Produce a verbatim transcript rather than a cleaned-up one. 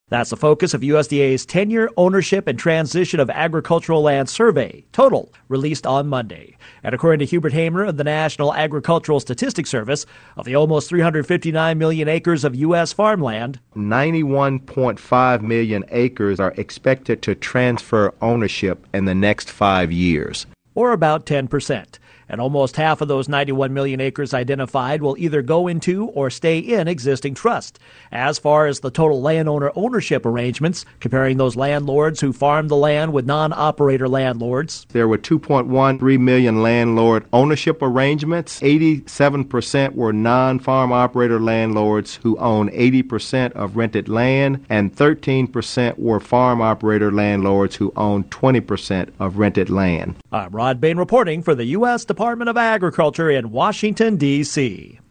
That's the focus of U S D A's Tenure, Ownership, and Transition of Agricultural Land Survey, Total, released on Monday. And according to Hubert Hamer of the National Agricultural Statistics Service, of the almost three hundred fifty-nine million acres of U S farmland, ninety-one point five million acres are expected to transfer ownership in the next five years. Or about ten percent. And almost half of those ninety-one million acres identified will either go into or stay in existing trust. As far as the total landowner ownership arrangements, comparing those landlords who farm the land with non-operator landlords, there were two point one three million landlord ownership arrangements. eighty-seven percent were non-farm operator landlords who own eighty percent of rented land, and thirteen percent were farm operator landlords who own twenty percent of rented land. I'm Rod Bain reporting for the U S Department of Agriculture in Washington, D C